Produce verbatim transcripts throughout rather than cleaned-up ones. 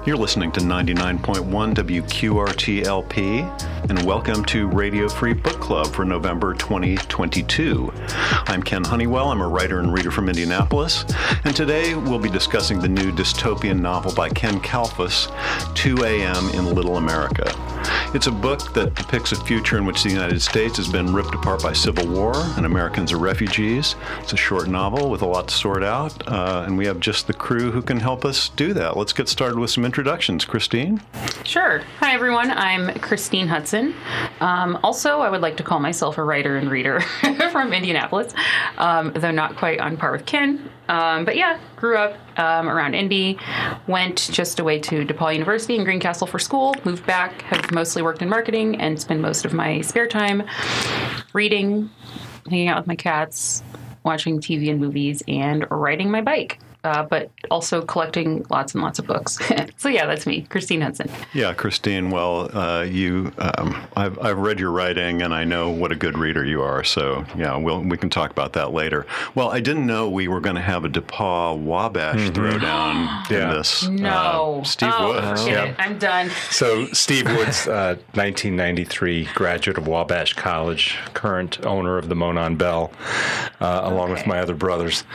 You're listening to ninety-nine point one W Q R T L P, and welcome to Radio Free Book Club for November twenty twenty-two. I'm Ken Honeywell. I'm a writer and reader from Indianapolis, and today we'll be discussing the new dystopian novel by Ken Kalfus, two A M in Little America. It's a book that depicts a future in which the United States has been ripped apart by civil war and Americans are refugees. It's a short novel with a lot to sort out, uh, and we have just the crew who can help us do that. Let's get started with some introductions. Christine? Sure. Hi, everyone. I'm Christine Hudson. Um, also, I would like to call myself a writer and reader from Indianapolis, um, though not quite on par with Ken. Um, but yeah, grew up um, around Indy, went just away to DePaul University in Greencastle for school, moved back, have mostly worked in marketing, and spend most of my spare time reading, hanging out with my cats, watching T V and movies, and riding my bike. Uh, but also collecting lots and lots of books. So yeah, that's me, Christine Hudson. Yeah, Christine. Well, uh, you, um, I've, I've read your writing, and I know what a good reader you are. So yeah, we'll, we can talk about that later. Well, I didn't know we were going to have a DePaul Wabash mm-hmm. throwdown yeah. in this. No, uh, Steve oh, Woods. Forget it. I'm done. So Steve Woods, uh, nineteen ninety-three graduate of Wabash College, current owner of the Monon Bell, uh, along okay. with my other brothers.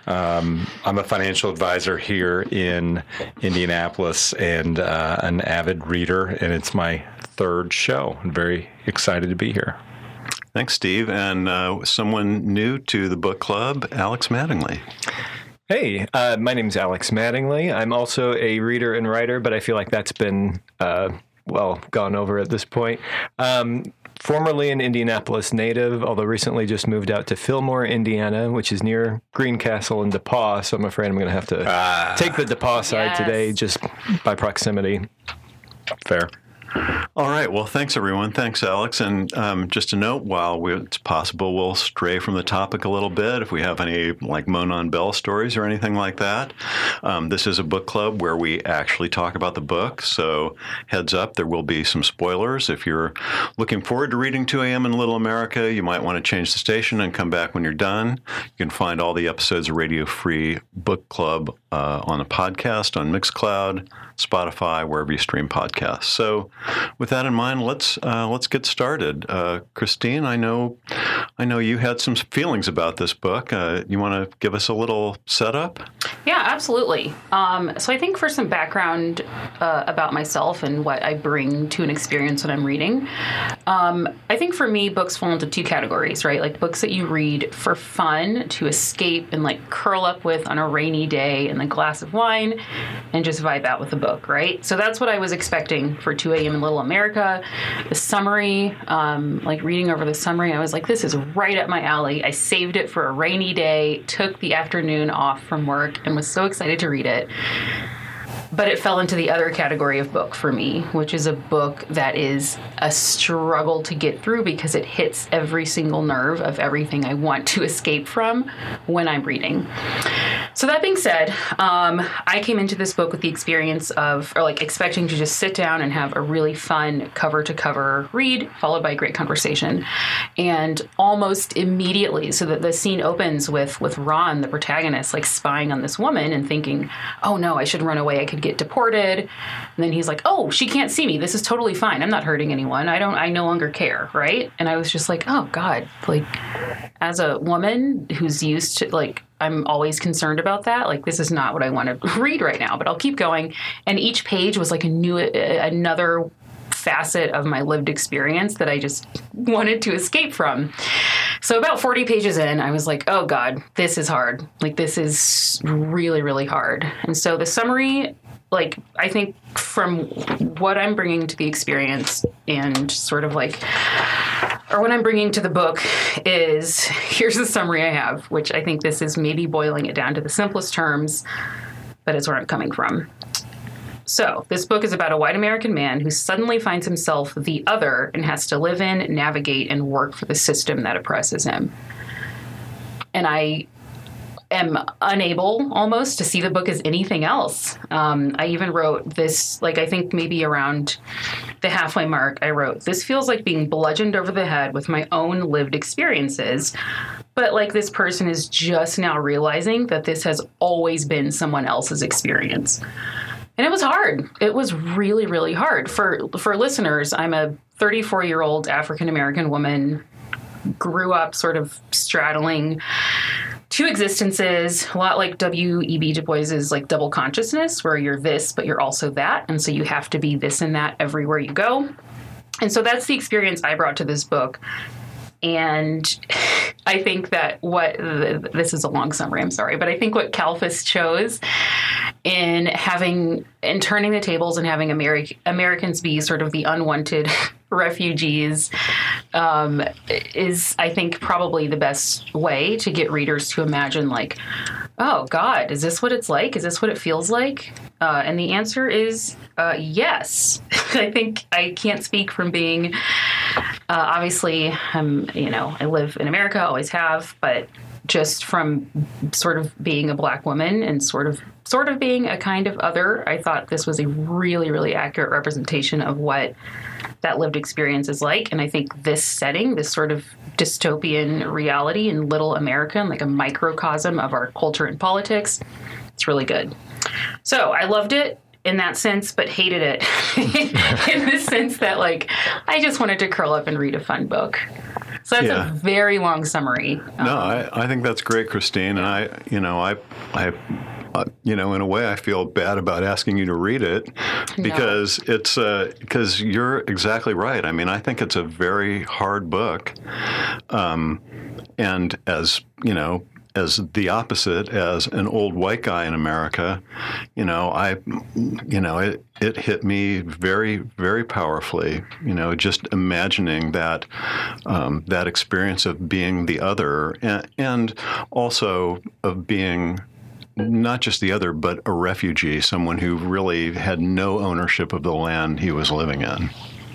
Um, I'm a financial Financial advisor here in Indianapolis and uh, an avid reader, and it's my third show. I'm very excited to be here. Thanks, Steve. And uh, someone new to the book club, Alex Mattingly. Hey, uh, my name's Alex Mattingly. I'm also a reader and writer, but I feel like that's been, uh, well, gone over at this point. Um, Formerly an Indianapolis native, although recently just moved out to Fillmore, Indiana, which is near Greencastle and DePaul. So I'm afraid I'm going to have to ah, take the DePaul side yes. today just by proximity. Fair. All right. Well, thanks, everyone. Thanks, Alex. And um, just a note, while we, it's possible we'll stray from the topic a little bit, if we have any like Monon Bell stories or anything like that. Um, this is a book club where we actually talk about the book. So heads up, there will be some spoilers. If you're looking forward to reading two A M in Little America, you might want to change the station and come back when you're done. You can find all the episodes of Radio Free Book Club uh, on a podcast on Mixcloud, Spotify, wherever you stream podcasts. So with that in mind, let's uh, let's get started. Uh, Christine, I know I know you had some feelings about this book. Uh, you want to give us a little setup? Yeah, absolutely. Um, so I think for some background uh, about myself and what I bring to an experience when I'm reading, um, I think for me, books fall into two categories, right? Like books that you read for fun, to escape and like curl up with on a rainy day and a glass of wine and just vibe out with the book, right? So that's what I was expecting for two A M in Little America. The summary, um, like reading over the summary, I was like, this is right up my alley. I saved it for a rainy day, took the afternoon off from work, and was so excited to read it. But it fell into the other category of book for me, which is a book that is a struggle to get through because it hits every single nerve of everything I want to escape from when I'm reading. So that being said, um, I came into this book with the experience of, or like expecting to just sit down and have a really fun cover-to-cover read, followed by a great conversation. And almost immediately, so that the scene opens with, with Ron, the protagonist, like spying on this woman and thinking, oh no, I should run away. I could get deported. And then he's like, oh, she can't see me. This is totally fine. I'm not hurting anyone. I don't, I no longer care. Right. And I was just like, oh God, like as a woman who's used to like, I'm always concerned about that. Like, this is not what I want to read right now, but I'll keep going. And each page was like a new, another facet of my lived experience that I just wanted to escape from. So about forty pages in, I was like, oh God, this is hard. Like, this is really, really hard. And so the summary, like, I think from what I'm bringing to the experience and sort of like, or what I'm bringing to the book is, here's the summary I have, which I think this is maybe boiling it down to the simplest terms, but it's where I'm coming from. So this book is about a white American man who suddenly finds himself the other and has to live in, navigate, and work for the system that oppresses him. And I am unable almost to see the book as anything else. Um, I even wrote this, like, I think maybe around the halfway mark, I wrote, this feels like being bludgeoned over the head with my own lived experiences. But like this person is just now realizing that this has always been someone else's experience. And it was hard. It was really, really hard. For for listeners, I'm a thirty-four-year-old African-American woman, grew up sort of straddling two existences, a lot like W E B Du Bois's like double consciousness, where you're this, but you're also that. And so you have to be this and that everywhere you go. And so that's the experience I brought to this book. And I think that what, this is a long summary, I'm sorry, but I think what Kalfas chose in having, in turning the tables and having Ameri- Americans be sort of the unwanted refugees um, is, I think, probably the best way to get readers to imagine, like, oh, God, is this what it's like? Is this what it feels like? Uh, and the answer is uh, yes. I think I can't speak from being, uh, obviously, I'm, you know, I live in America, always have, but just from sort of being a Black woman and sort of sort of being a kind of other, I thought this was a really, really accurate representation of what that lived experience is like. And I think this setting, this sort of dystopian reality in Little America, like a microcosm of our culture and politics, it's really good. So I loved it in that sense, but hated it in the sense that, like, I just wanted to curl up and read a fun book. So that's yeah. a very long summary. Um, no, I, I think that's great, Christine. And I, you know, I, I, uh, you know, in a way, I feel bad about asking you to read it because no. it's uh, because you're exactly right. I mean, I think it's a very hard book, um, and as you know. As the opposite, as an old white guy in America, you know, I, you know, it, it hit me very, very powerfully, you know, just imagining that, um, that experience of being the other and, and also of being not just the other, but a refugee, someone who really had no ownership of the land he was living in.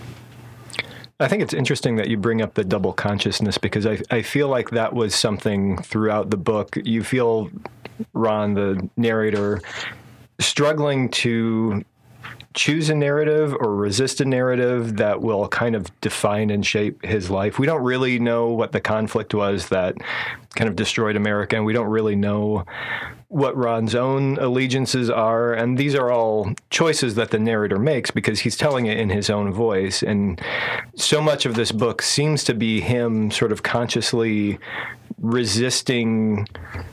I think it's interesting that you bring up the double consciousness because I, I feel like that was something throughout the book. You feel Ron, the narrator, struggling to choose a narrative or resist a narrative that will kind of define and shape his life. We don't really know what the conflict was that kind of destroyed America, and we don't really know what Ron's own allegiances are. And these are all choices that the narrator makes because he's telling it in his own voice. And so much of this book seems to be him sort of consciously resisting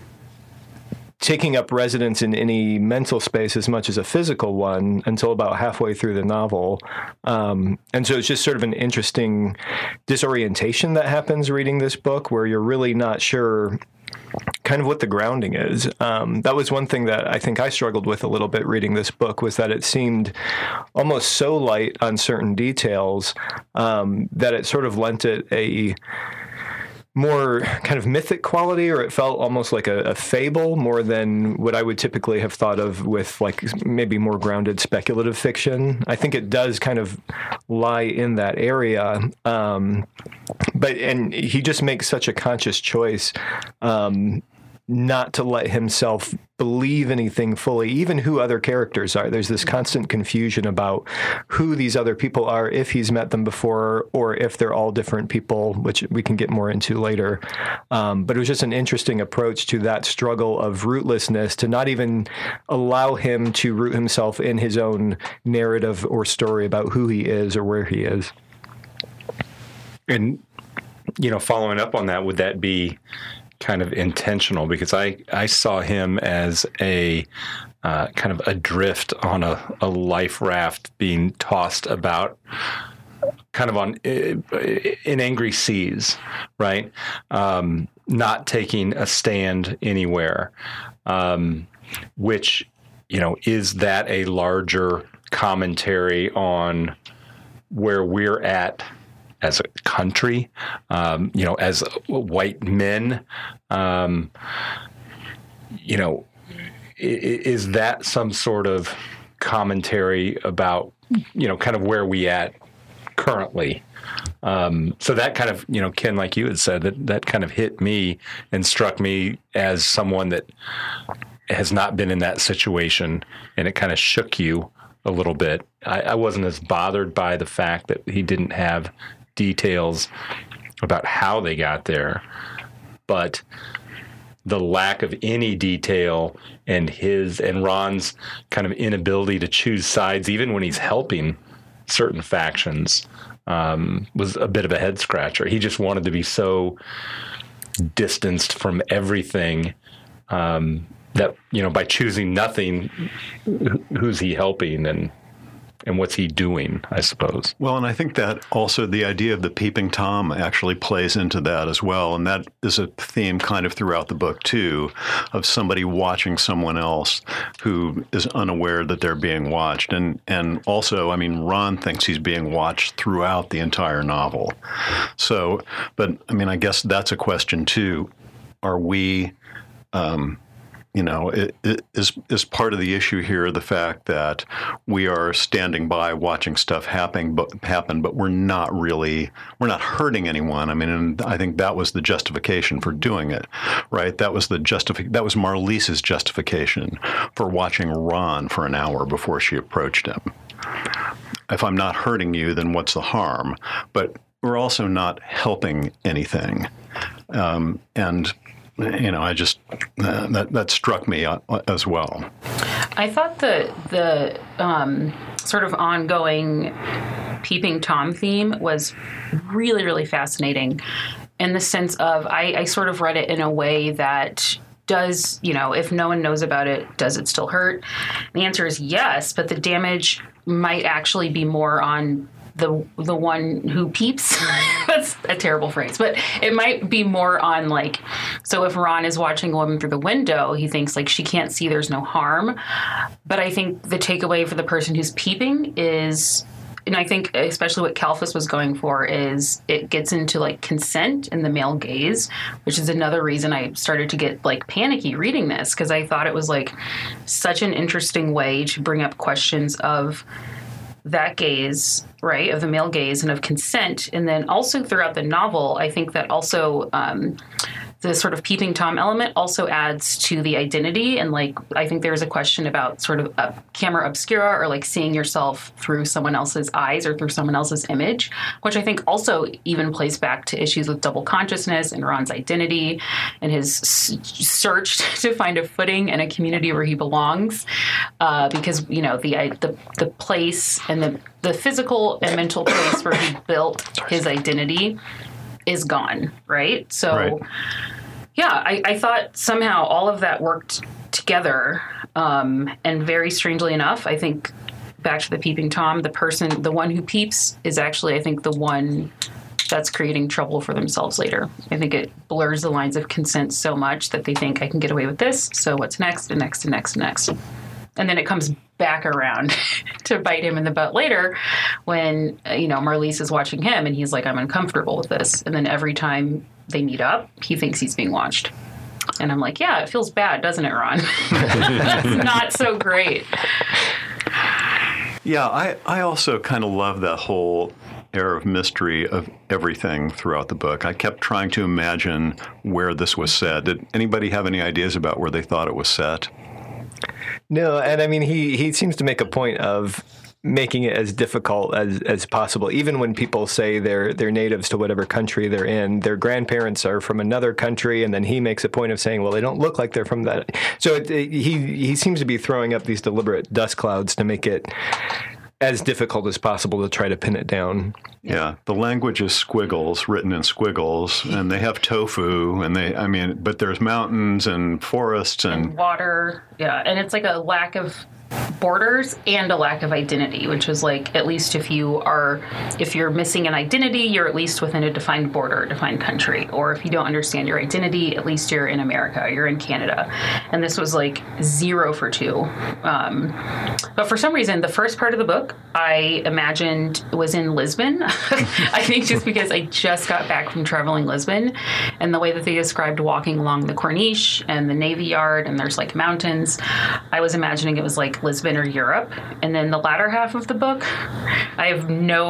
taking up residence in any mental space as much as a physical one until about halfway through the novel. Um, and so it's just sort of an interesting disorientation that happens reading this book where you're really not sure kind of what the grounding is. Um, that was one thing that I think I struggled with a little bit reading this book was that it seemed almost so light on certain details um, that it sort of lent it a more kind of mythic quality, or it felt almost like a, a fable more than what I would typically have thought of with like maybe more grounded speculative fiction. I think it does kind of lie in that area. Um, but, and he just makes such a conscious choice um, not to let himself believe anything fully, even who other characters are. There's this constant confusion about who these other people are, if he's met them before, or if they're all different people, which we can get more into later. Um, but it was just an interesting approach to that struggle of rootlessness, to not even allow him to root himself in his own narrative or story about who he is or where he is. And, you know, following up on that, would that be kind of intentional? Because I, I saw him as a uh, kind of adrift on a, a life raft being tossed about kind of on in angry seas, right? Um, not taking a stand anywhere, um, which, you know, is that a larger commentary on where we're at as a country, um, you know, as white men, um, you know, is that some sort of commentary about, you know, kind of where we at currently? Um, so that kind of, you know, Ken, like you had said, that, that kind of hit me and struck me as someone that has not been in that situation, and it kind of shook you a little bit. I, I wasn't as bothered by the fact that he didn't have details about how they got there, but the lack of any detail and his and Ron's kind of inability to choose sides, even when he's helping certain factions, um, was a bit of a head scratcher. He just wanted to be so distanced from everything um, that, you know, by choosing nothing, who's he helping and and what's he doing, I suppose. Well, and I think that also the idea of the peeping Tom actually plays into that as well. And that is a theme kind of throughout the book, too, of somebody watching someone else who is unaware that they're being watched. And and also, I mean, Ron thinks he's being watched throughout the entire novel. So, but I mean, I guess that's a question, too. Are we... Um, You know, it, it is is part of the issue here the fact that we are standing by watching stuff happen, but happen, but we're not really we're not hurting anyone. I mean, and I think that was the justification for doing it, right? That was the justifi- that was Marlise's justification for watching Ron for an hour before she approached him. If I'm not hurting you, then what's the harm? But we're also not helping anything, um, and. You know, I just uh, that that struck me uh, as well. I thought the the um, sort of ongoing peeping Tom theme was really, really fascinating, in the sense of I, I sort of read it in a way that does, you know, if no one knows about it, does it still hurt? The answer is yes, but the damage might actually be more on the the one who peeps. That's a terrible phrase, but it might be more on, like, so if Ron is watching a woman through the window, he thinks, like, she can't see, there's no harm. But I think the takeaway for the person who's peeping is, and I think especially what Kalfas was going for, is it gets into, like, consent and the male gaze, which is another reason I started to get, like, panicky reading this, because I thought it was, like, such an interesting way to bring up questions of that gaze, right, of the male gaze and of consent. And then also throughout the novel, I think that also um, the sort of peeping Tom element also adds to the identity. And, like, I think there's a question about sort of uh, camera obscura, or, like, seeing yourself through someone else's eyes or through someone else's image, which I think also even plays back to issues with double consciousness and Ron's identity and his s- search to find a footing in a community where he belongs. Uh, because, you know, the, the, the place and the, the physical and mental place where he built his identity is gone, right? So, right. yeah, I, I thought somehow all of that worked together. Um, and very strangely enough, I think, back to the peeping Tom, the person, the one who peeps is actually, I think, the one that's creating trouble for themselves later. I think it blurs the lines of consent so much that they think, I can get away with this, so what's next, and next, and next, and next. And then it comes back around to bite him in the butt later when, you know, Marlise is watching him and he's like, I'm uncomfortable with this. And then every time they meet up, he thinks he's being watched. And I'm like, yeah, it feels bad, doesn't it, Ron? That's not so great. Yeah, I, I also kind of love that whole air of mystery of everything throughout the book. I kept trying to imagine where this was set. Did anybody have any ideas about where they thought it was set? No, and I mean, he, he seems to make a point of making it as difficult as, as possible. Even when people say they're they're natives to whatever country they're in, their grandparents are from another country, and then he makes a point of saying, well, they don't look like they're from that. So it, it, he he seems to be throwing up these deliberate dust clouds to make it as difficult as possible to try to pin it down. Yeah, the language is squiggles, written in squiggles, and they have tofu, and they, I mean, but there's mountains and forests and, and water. Yeah, and it's like a lack of borders and a lack of identity, which is like, at least if you are, if you're missing an identity, you're at least within a defined border, a defined country. Or if you don't understand your identity, at least you're in America, you're in Canada. And this was like zero for two. Um, but for some reason, the first part of the book I imagined was in Lisbon. I think just because I just got back from traveling Lisbon, and the way that they described walking along the Corniche and the Navy Yard, and there's like mountains, I was imagining it was like Lisbon or Europe. And then the latter half of the book, I have no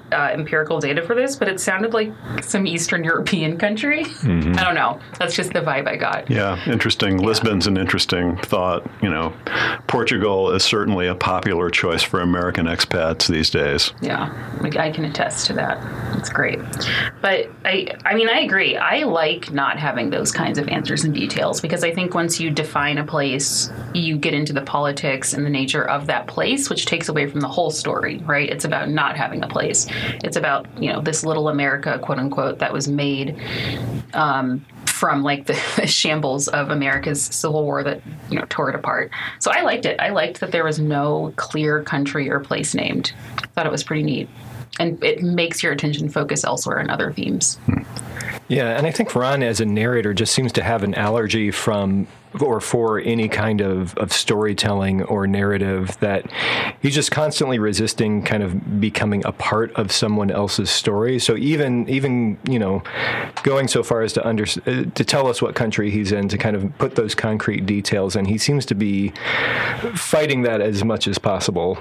uh, empirical data for this, but it sounded like some Eastern European country. Mm-hmm. I don't know. That's just the vibe I got. Yeah, interesting. Yeah. Lisbon's an interesting thought. You know, Portugal is certainly a popular choice for American expats these days. Yeah, I can attest to that. It's great. But I, I mean, I agree. I like not having those kinds of answers and details because I think once you define a place, you get into the politics and the nature of that place, which takes away from the whole story, right? It's about not having a place. It's about, you know, this little America, quote unquote, that was made um, from like the, the shambles of America's Civil War that, you know, tore it apart. So I liked it. I liked that there was no clear country or place named. I thought it was pretty neat. And it makes your attention focus elsewhere in other themes. Hmm. Yeah, and I think Ron, as a narrator, just seems to have an allergy from or for any kind of, of storytelling or narrative that he's just constantly resisting kind of becoming a part of someone else's story. So even, even you know, going so far as to under, to tell us what country he's in, to kind of put those concrete details in, he seems to be fighting that as much as possible.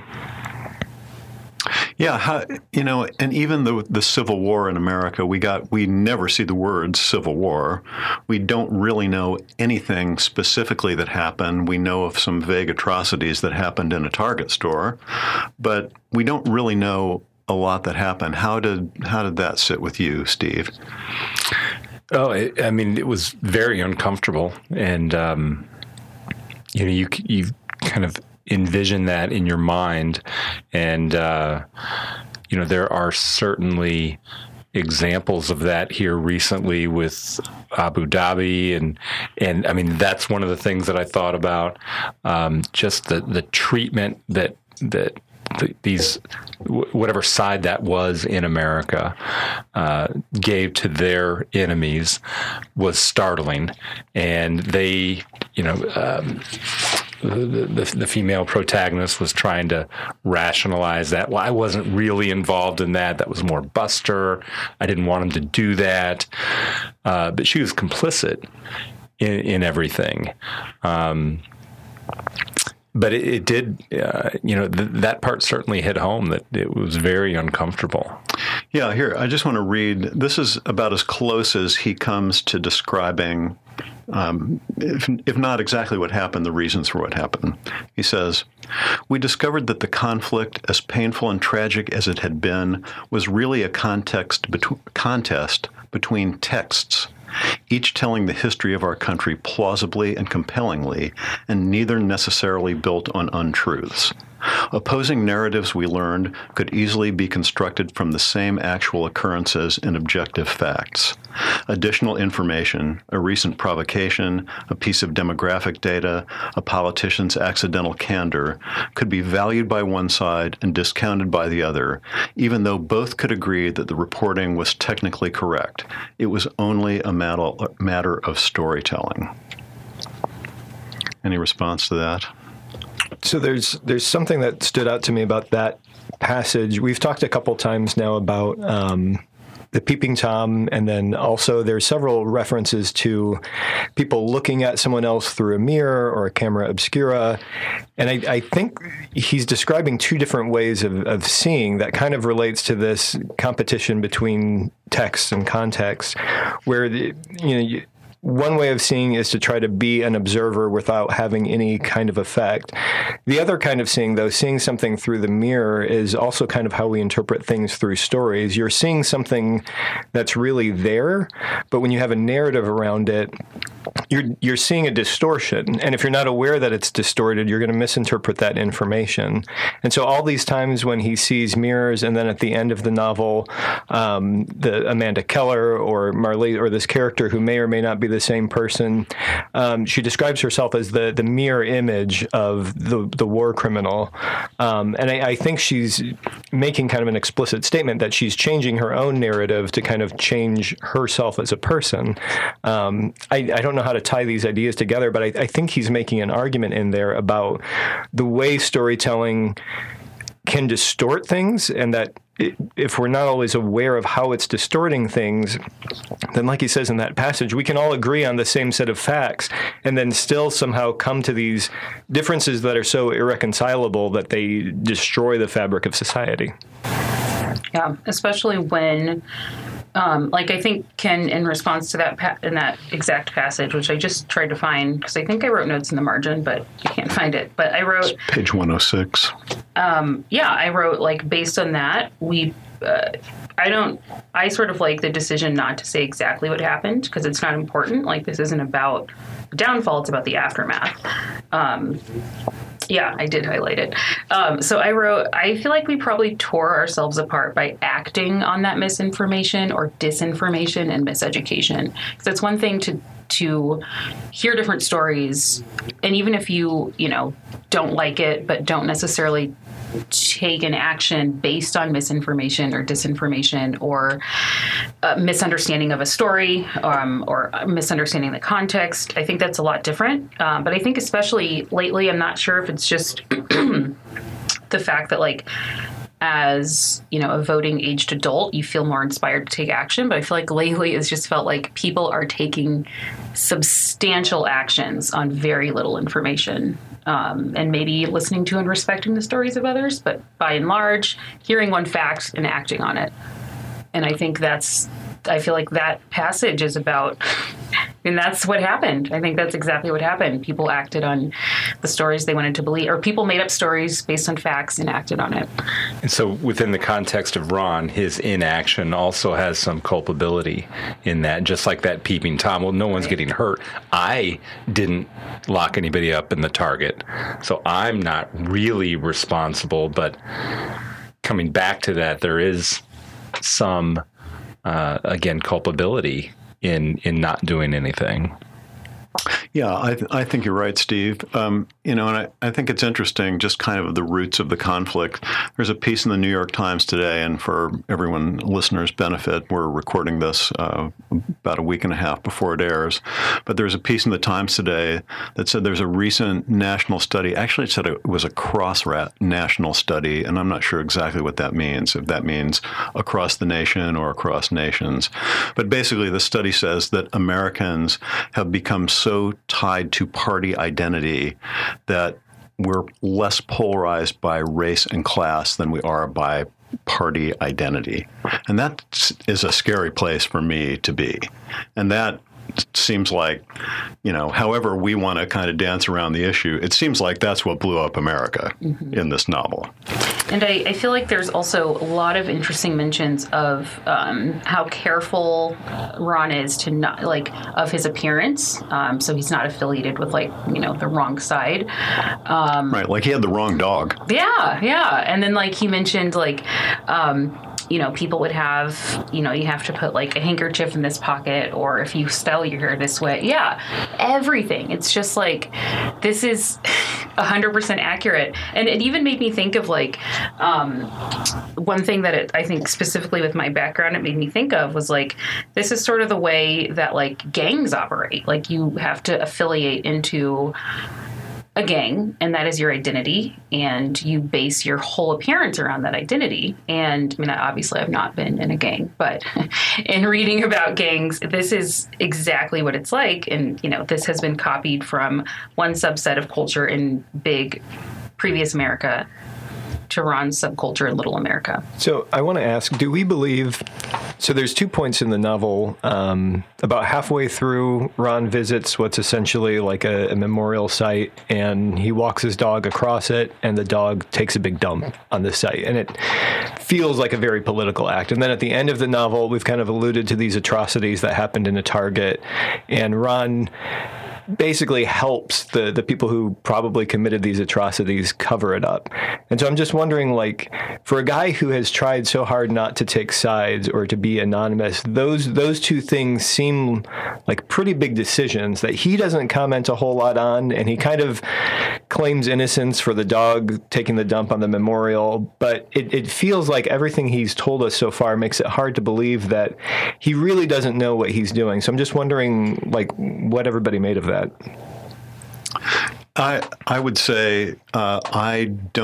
Yeah, how, you know, and even the the Civil War in America, we got we never see the words Civil War. We don't really know anything specifically that happened. We know of some vague atrocities that happened in a Target store, but we don't really know a lot that happened. How did how did that sit with you, Steve? Oh, it, I mean, it was very uncomfortable, and um, you know, you you kind of envision that in your mind, and uh, you know, there are certainly examples of that here recently with Abu Dhabi, and and I mean, that's one of the things that I thought about, um, just the the treatment that that the, these whatever side that was in America uh, gave to their enemies was startling, and they, you know. Um, The, the, the female protagonist was trying to rationalize that. Well, I wasn't really involved in that. That was more Buster. I didn't want him to do that. Uh, but she was complicit in, in everything. Um, but it, it did, uh, you know, th- that part certainly hit home, that it was very uncomfortable. Yeah, here, I just want to read. This is about as close as he comes to describing, um, if, if not exactly what happened, the reasons for what happened. He says, "We discovered that the conflict, as painful and tragic as it had been, was really a context betw- contest between texts, each telling the history of our country plausibly and compellingly, and neither necessarily built on untruths. Opposing narratives, we learned, could easily be constructed from the same actual occurrences and objective facts. Additional information, a recent provocation, a piece of demographic data, a politician's accidental candor, could be valued by one side and discounted by the other, even though both could agree that the reporting was technically correct. It was only a matter, matter of storytelling." Any response to that? So there's there's something that stood out to me about that passage. We've talked a couple times now about um, the peeping Tom, and then also there's several references to people looking at someone else through a mirror or a camera obscura. And I, I think he's describing two different ways of, of seeing that kind of relates to this competition between text and context, where, the, you know, you, one way of seeing is to try to be an observer without having any kind of effect. The other kind of seeing, though, seeing something through the mirror, is also kind of how we interpret things through stories. You're seeing something that's really there, but when you have a narrative around it, you're you're seeing a distortion. And if you're not aware that it's distorted, you're going to misinterpret that information. And so all these times when he sees mirrors, and then at the end of the novel, um, the Amanda Keller or Marley, or this character who may or may not be the same person, um, she describes herself as the, the mirror image of the, the war criminal. Um, and I, I think she's making kind of an explicit statement that she's changing her own narrative to kind of change herself as a person. Um, I, I don't know how to tie these ideas together, but I, I think he's making an argument in there about the way storytelling can distort things, and that if we're not always aware of how it's distorting things, then like he says in that passage, we can all agree on the same set of facts and then still somehow come to these differences that are so irreconcilable that they destroy the fabric of society. Yeah, especially when, um, like I think Ken, in response to that pa- in that exact passage, which I just tried to find because I think I wrote notes in the margin, but you can't find it. But I wrote It's page one oh six. Um, yeah, I wrote like based on that we. Uh, I don't. I sort of like the decision not to say exactly what happened because it's not important. Like this isn't about the downfall; it's about the aftermath. Um, Yeah, I did highlight it. Um, so I wrote, I feel like we probably tore ourselves apart by acting on that misinformation or disinformation and miseducation. Because it's one thing to to hear different stories, and even if you, you know, don't like it, but don't necessarily take an action based on misinformation or disinformation or a misunderstanding of a story um, or misunderstanding the context. I think that's a lot different. Um, but I think especially lately, I'm not sure if it's just the fact that like as, you know, a voting aged adult, you feel more inspired to take action. But I feel like lately it's just felt like people are taking substantial actions on very little information. Um, and maybe listening to and respecting the stories of others, but by and large, hearing one fact and acting on it. And I think that's, I feel like that passage is about, and that's what happened. I think that's exactly what happened. People acted on the stories they wanted to believe, or people made up stories based on facts and acted on it. And so within the context of Ron, his inaction also has some culpability in that, just like that peeping Tom. Well, no one's getting hurt. I didn't lock anybody up in the Target, so I'm not really responsible. But coming back to that, there is some, uh, again, culpability in in not doing anything. Yeah, I, th- I think you're right, Steve. Um, you know, and I, I think it's interesting, just kind of the roots of the conflict. There's a piece in the New York Times today, and for everyone listeners' benefit, we're recording this uh, about a week and a half before it airs. But there's a piece in the Times today that said there's a recent national study. Actually, it said it was a cross-rat national study, and I'm not sure exactly what that means, if that means across the nation or across nations. But basically, the study says that Americans have become so tied to party identity that we're less polarized by race and class than we are by party identity. And that is a scary place for me to be. And that seems like, you know, however we want to kind of dance around the issue, it seems like that's what blew up America mm-hmm. in this novel. And I, I feel like there's also a lot of interesting mentions of um, how careful Ron is to not, like, of his appearance. Um, so he's not affiliated with, like, you know, the wrong side. Um, right, like he had the wrong dog. Yeah, yeah. And then, like, he mentioned, like, um, you know, people would have, you know, you have to put like a handkerchief in this pocket, or if you style your hair this way. Yeah, everything. It's just like, this is one hundred percent accurate. And it even made me think of like, um, one thing that it, I think specifically with my background, it made me think of was like, this is sort of the way that like gangs operate. Like you have to affiliate into a gang, and that is your identity, and you base your whole appearance around that identity. And I mean, obviously I've not been in a gang, but in reading about gangs, this is exactly what it's like. And, you know, this has been copied from one subset of culture in big previous America to Ron's subculture in Little America. So I want to ask, do we believe, so there's two points in the novel. Um, about halfway through, Ron visits what's essentially like a, a memorial site, and he walks his dog across it, and the dog takes a big dump on the site. And it feels like a very political act. And then at the end of the novel, we've kind of alluded to these atrocities that happened in a Target, and Ron basically helps the, the people who probably committed these atrocities cover it up. And so I'm just wondering, like, for a guy who has tried so hard not to take sides or to be anonymous, those those two things seem like pretty big decisions that he doesn't comment a whole lot on, and he kind of claims innocence for the dog taking the dump on the memorial, but it, it feels like everything he's told us so far makes it hard to believe that he really doesn't know what he's doing. So I'm just wondering, like, what everybody made of that. That. I I would say uh, I don't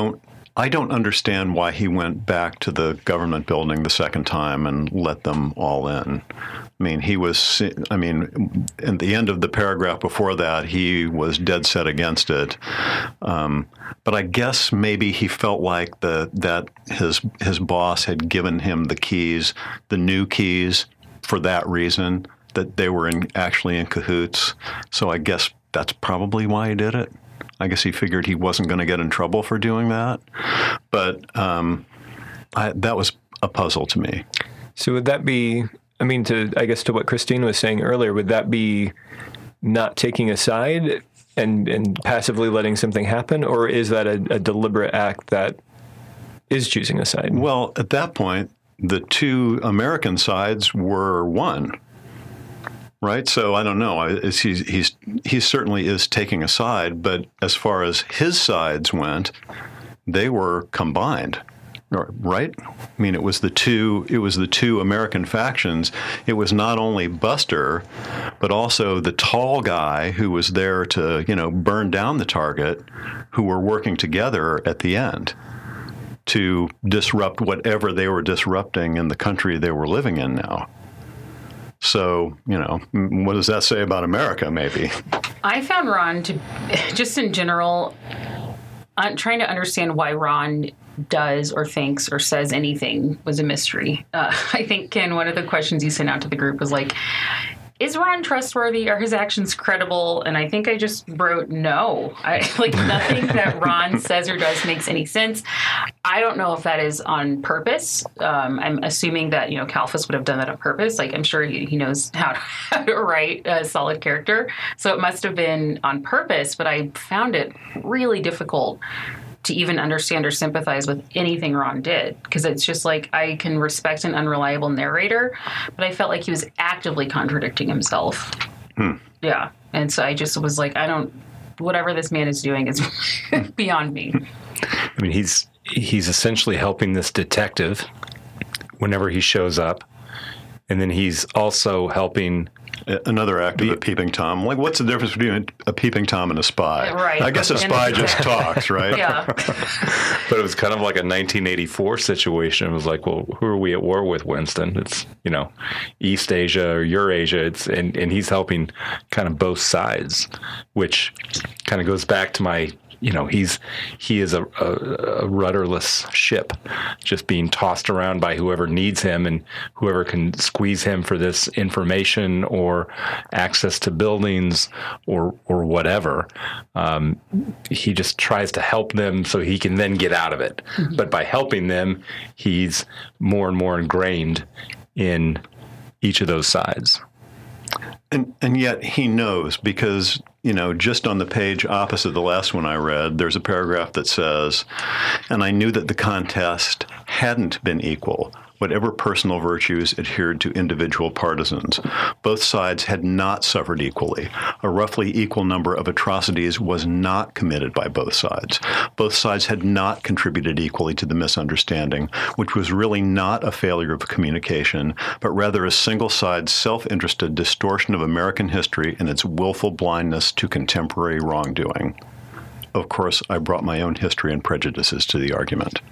I don't understand why he went back to the government building the second time and let them all in. I mean, he was, I mean, at the end of the paragraph before that, he was dead set against it. Um, but I guess maybe he felt like the that his his boss had given him the keys, the new keys, for that reason, that they were in, actually in cahoots. So I guess that's probably why he did it. I guess he figured he wasn't going to get in trouble for doing that. But um, I, that was a puzzle to me. So would that be, I mean, to I guess to what Christine was saying earlier, would that be not taking a side and, and passively letting something happen? Or is that a, a deliberate act that is choosing a side? Well, at that point, the two American sides were one. Right, so I don't know. He's, he's he certainly is taking a side, but as far as his sides went, they were combined, right? I mean, it was the two. It was the two American factions. It was not only Buster, but also the tall guy who was there to, you know, burn down the target, who were working together at the end to disrupt whatever they were disrupting in the country they were living in now. So, you know, what does that say about America, maybe? I found Ron to, just in general, I'm trying to understand why Ron does or thinks or says anything was a mystery. Uh, I think, Ken, one of the questions you sent out to the group was like, is Ron trustworthy? Are his actions credible? And I think I just wrote no. I, like, nothing that Ron says or does makes any sense. I don't know if that is on purpose. Um, I'm assuming that, you know, Kalfas would have done that on purpose. Like, I'm sure he, he knows how to, how to write a solid character. So it must have been on purpose, but I found it really difficult to even understand or sympathize with anything Ron did. Because it's just like, I can respect an unreliable narrator, but I felt like he was actively contradicting himself. Hmm. Yeah. And so I just was like, I don't, whatever this man is doing is beyond me. I mean, he's he's essentially helping this detective whenever he shows up. And then he's also helping another act of a peeping Tom. Like, what's the difference between a peeping Tom and a spy? Right. I guess a spy just talks, right? Yeah. But it was kind of like a nineteen eighty-four situation. It was like, well, who are we at war with, Winston? It's, you know, East Asia or Eurasia. It's and, and he's helping kind of both sides, which kind of goes back to my, you know, he's he is a, a, a rudderless ship just being tossed around by whoever needs him and whoever can squeeze him for this information or access to buildings or or whatever. Um, he just tries to help them so he can then get out of it. Mm-hmm. But by helping them, he's more and more ingrained in each of those sides. And and yet he knows because, you know, just on the page opposite the last one I read, there's a paragraph that says, and I knew that the contest hadn't been equal, whatever personal virtues adhered to individual partisans. Both sides had not suffered equally. A roughly equal number of atrocities was not committed by both sides. Both sides had not contributed equally to the misunderstanding, which was really not a failure of communication, but rather a single side's self-interested distortion of American history and its willful blindness to contemporary wrongdoing. Of course, I brought my own history and prejudices to the argument.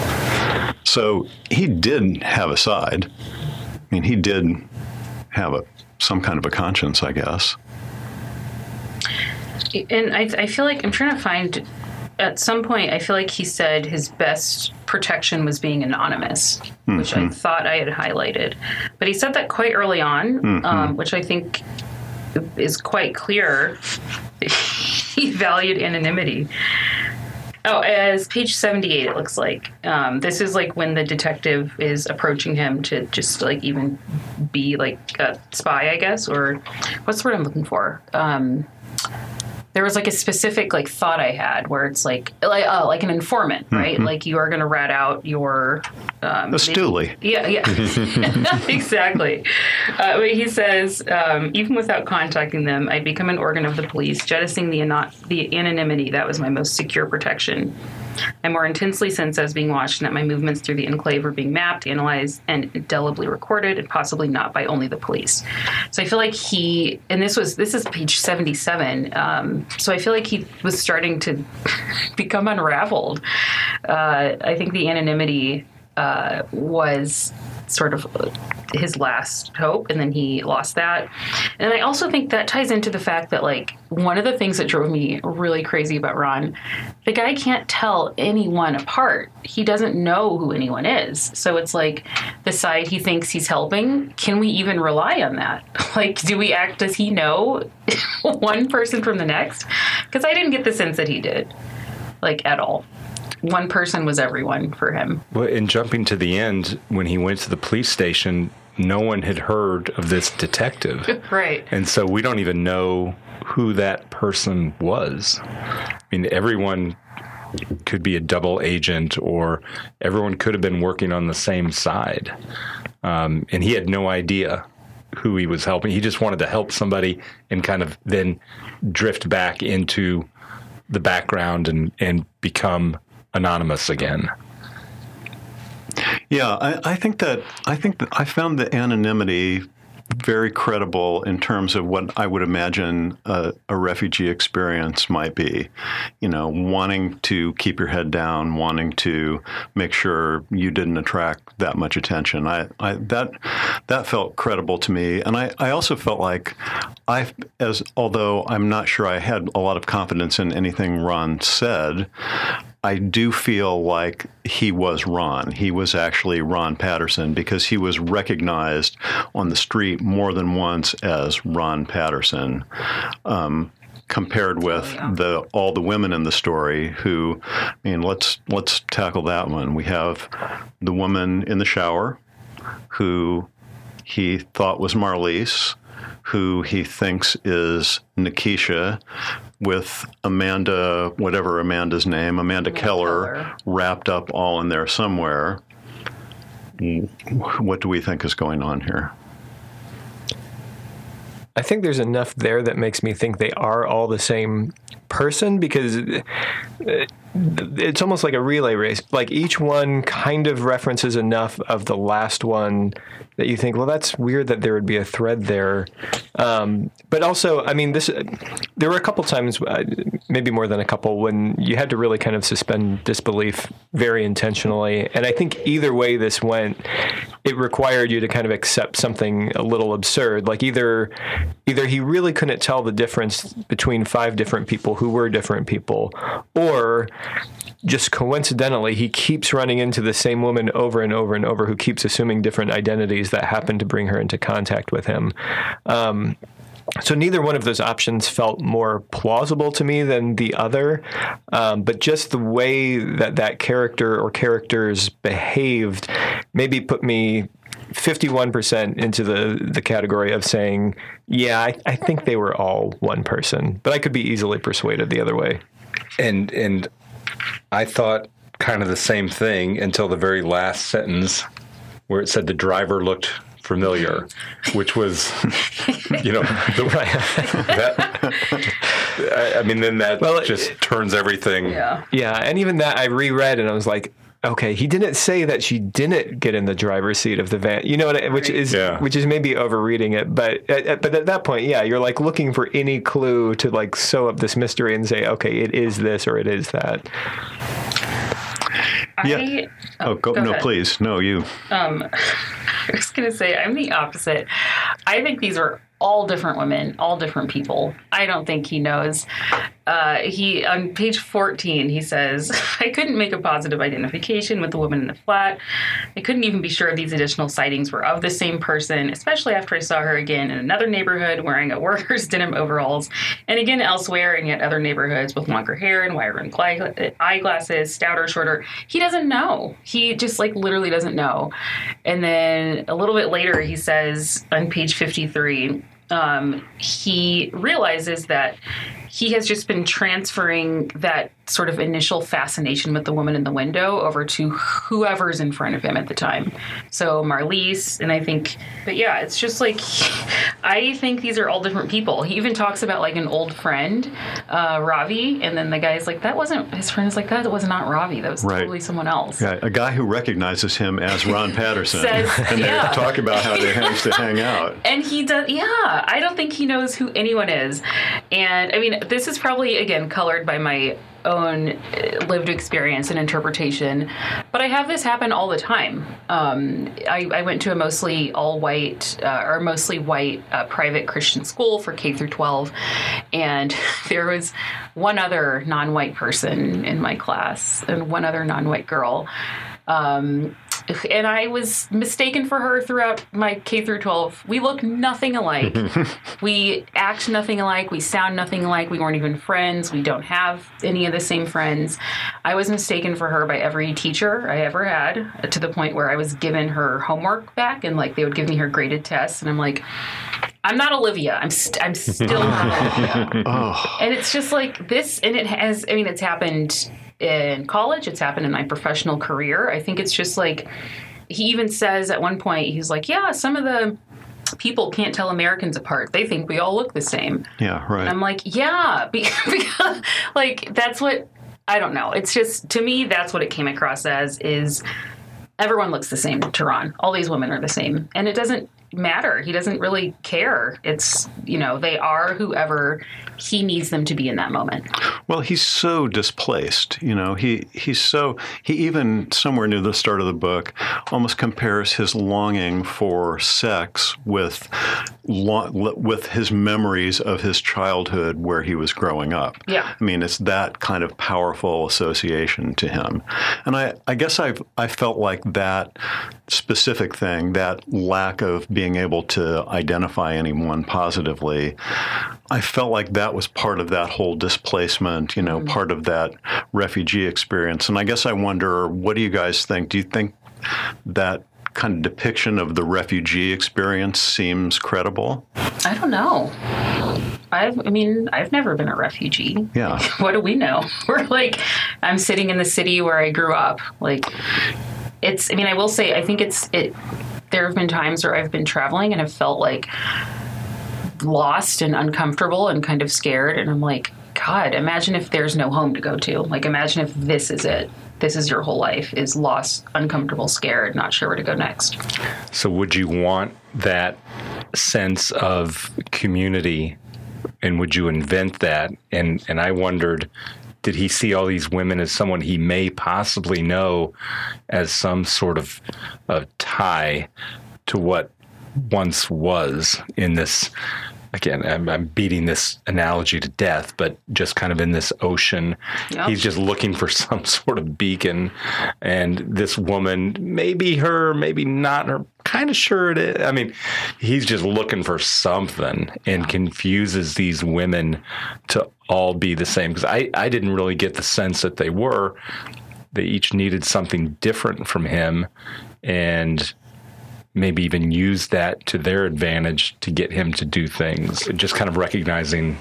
So he did have a side. I mean, he did have a some kind of a conscience, I guess. And I, I feel like I'm trying to find, at some point, I feel like he said his best protection was being anonymous, mm-hmm. which I thought I had highlighted. But he said that quite early on, mm-hmm. um, which I think is quite clear. He valued anonymity. Oh, as page seventy-eight, it looks like. Um, this is like when the detective is approaching him to just like even be like a spy, I guess, or what's the word I'm looking for? Um, there was like a specific like thought I had where it's like like oh like an informant, right? Mm-hmm. Like you are going to rat out your um, a stoolie. Yeah, yeah, exactly. Uh, but he says um, even without contacting them, I'd become an organ of the police, jettisoning the anon- the anonymity. That was my most secure protection. I more intensely sense I was being watched and that my movements through the enclave were being mapped, analyzed, and indelibly recorded, and possibly not by only the police. So I feel like he, and this was, this is page seventy-seven, um, so I feel like he was starting to become unraveled. Uh, I think the anonymity uh, was sort of his last hope, and then he lost that. And I also think that ties into the fact that, like, one of the things that drove me really crazy about Ron, the guy can't tell anyone apart. He doesn't know who anyone is. So it's like the side he thinks he's helping, can we even rely on that? Like, do we act, does he know one person from the next? Because I didn't get the sense that he did, like, at all. One person was everyone for him. Well, in jumping to the end, when he went to the police station, no one had heard of this detective. Right. And so we don't even know who that person was. I mean, everyone could be a double agent, or everyone could have been working on the same side. Um, and he had no idea who he was helping. He just wanted to help somebody and kind of then drift back into the background and, and become anonymous again. Yeah, I, I think that I think that I found the anonymity very credible in terms of what I would imagine a, a refugee experience might be. You know, wanting to keep your head down, wanting to make sure you didn't attract that much attention. I, I that that felt credible to me, and I, I also felt like I, as although I'm not sure I had a lot of confidence in anything Ron said, I do feel like he was Ron. He was actually Ron Patterson because he was recognized on the street more than once as Ron Patterson, um, compared with oh, yeah. the all the women in the story who, I mean, let's let's tackle that one. We have the woman in the shower who he thought was Marlise, who he thinks is Nikisha, with Amanda, whatever Amanda's name, Amanda, Amanda Keller, Keller, wrapped up all in there somewhere. What do we think is going on here? I think there's enough there that makes me think they are all the same person, because it's almost like a relay race. Like, each one kind of references enough of the last one that you think, well, that's weird that there would be a thread there. Um, but also, I mean, this there were a couple times, uh, maybe more than a couple, when you had to really kind of suspend disbelief very intentionally. And I think either way this went, it required you to kind of accept something a little absurd. Like, either either he really couldn't tell the difference between five different people who were different people, or just coincidentally, he keeps running into the same woman over and over and over, who keeps assuming different identities that happen to bring her into contact with him. Um, so neither one of those options felt more plausible to me than the other, um, but just the way that that character or characters behaved maybe put me fifty-one percent into the, the category of saying, yeah, I, I think they were all one person, but I could be easily persuaded the other way. And and I thought kind of the same thing until the very last sentence, where it said the driver looked familiar, which was, you know, the, that, I, I mean, then that well, just it, turns everything. Yeah. Yeah, and even that I reread and I was like, okay, he didn't say that she didn't get in the driver's seat of the van. You know what? I, which is yeah. which is maybe overreading it, but at, but at that point, yeah, you're like looking for any clue to like sew up this mystery and say, okay, it is this or it is that. Yeah. I, oh, oh, go, go no, ahead. please, no, you. Um, I was gonna say I'm the opposite. I think these are all different women, all different people. I don't think he knows. Uh, he on page fourteen, he says, I couldn't make a positive identification with the woman in the flat. I couldn't even be sure if these additional sightings were of the same person, especially after I saw her again in another neighborhood wearing a worker's denim overalls, and again elsewhere in yet other neighborhoods with longer hair and wire-rimmed eyeglasses, stouter, shorter. He doesn't know. He just like literally doesn't know. And then a little bit later, he says on page fifty-three, Um, he realizes that he has just been transferring that sort of initial fascination with the woman in the window over to whoever's in front of him at the time. So Marlise, and I think, but yeah, it's just like, I think these are all different people. He even talks about like an old friend, uh, Ravi, and then the guy's like, that wasn't, his friend's like, that was not Ravi, that was right. totally someone else. Yeah, a guy who recognizes him as Ron Patterson. Says, and yeah. they talk about how they used to hang out. And he does, yeah, I don't think he knows who anyone is. And I mean, this is probably, again, colored by my own lived experience and interpretation, but I have this happen all the time. Um, I, I went to a mostly all-white uh, or mostly white uh, private Christian school for K through twelve, and there was one other non-white person in my class and one other non-white girl. Um, and I was mistaken for her throughout my K through twelve. We look nothing alike. We act nothing alike. We sound nothing alike. We weren't even friends. We don't have any of the same friends. I was mistaken for her by every teacher I ever had, to the point where I was given her homework back, and like they would give me her graded tests, and I'm like, I'm not Olivia. I'm st- I'm still not Olivia. Oh. And it's just like this, and it has, I mean, it's happened in college. It's happened in my professional career. I think it's just like, he even says at one point, he's like, yeah, some of the people can't tell Americans apart. They think we all look the same. Yeah, right. And I'm like, yeah, because like, that's what, I don't know. It's just, to me, that's what it came across as, is everyone looks the same to Ron. All these women are the same. And it doesn't matter. He doesn't really care. It's, you know, they are whoever he needs them to be in that moment. Well, he's so displaced, you know, he, he's so, he even somewhere near the start of the book almost compares his longing for sex with, with his memories of his childhood where he was growing up. Yeah. I mean, it's that kind of powerful association to him. And I, I guess I've, I felt like that specific thing, that lack of being able to identify anyone positively, I felt like that was part of that whole displacement, you know, mm-hmm. part of that refugee experience. And I guess I wonder, what do you guys think? Do you think that kind of depiction of the refugee experience seems credible? I don't know. I've, I mean, I've never been a refugee. Yeah. Like, what do we know? We're like, I'm sitting in the city where I grew up. Like, it's, I mean, I will say, I think it's, it, there have been times where I've been traveling and have felt like lost and uncomfortable and kind of scared. And I'm like, God, imagine if there's no home to go to. Like, imagine if this is it. This is your whole life, is lost, uncomfortable, scared, not sure where to go next. So would you want that sense of community, and would you invent that? And and I wondered, did he see all these women as someone he may possibly know as some sort of, of tie to what once was in this, again, I'm, I'm beating this analogy to death, but just kind of in this ocean. Yep. He's just looking for some sort of beacon. And this woman, maybe her, maybe not her, kind of sure it is. I mean, he's just looking for something and confuses these women to all be the same. Because I, I didn't really get the sense that they were. They each needed something different from him, and maybe even use that to their advantage to get him to do things. Just kind of recognizing